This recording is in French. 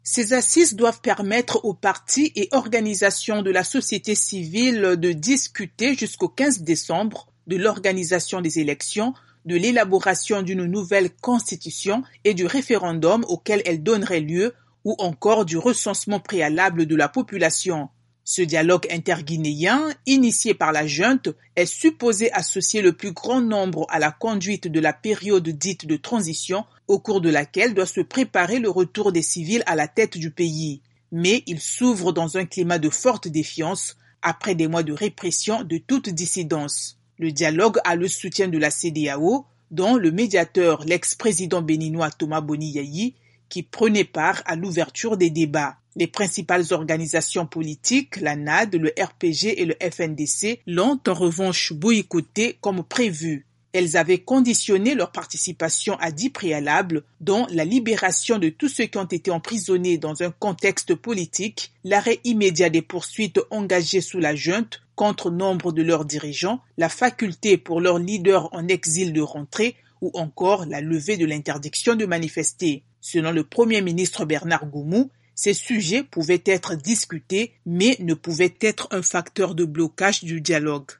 Ces assises doivent permettre aux partis et organisations de la société civile de discuter jusqu'au 15 décembre de l'organisation des élections, de l'élaboration d'une nouvelle constitution et du référendum auquel elle donnerait lieu ou encore du recensement préalable de la population. Ce dialogue interguinéen, initié par la junte, est supposé associer le plus grand nombre à la conduite de la période dite de transition, au cours de laquelle doit se préparer le retour des civils à la tête du pays. Mais il s'ouvre dans un climat de forte défiance, après des mois de répression de toute dissidence. Le dialogue a le soutien de la CEDEAO, dont le médiateur, l'ex-président béninois Thomas Boni Yayi, qui prenait part à l'ouverture des débats. Les principales organisations politiques, la NAD, le RPG et le FNDC, l'ont en revanche boycotté comme prévu. Elles avaient conditionné leur participation à 10 préalables, dont la libération de tous ceux qui ont été emprisonnés dans un contexte politique, l'arrêt immédiat des poursuites engagées sous la junte contre nombre de leurs dirigeants, la faculté pour leurs leaders en exil de rentrer ou encore la levée de l'interdiction de manifester. Selon le Premier ministre Bernard Goumou, ces sujets pouvaient être discutés, mais ne pouvaient être un facteur de blocage du dialogue.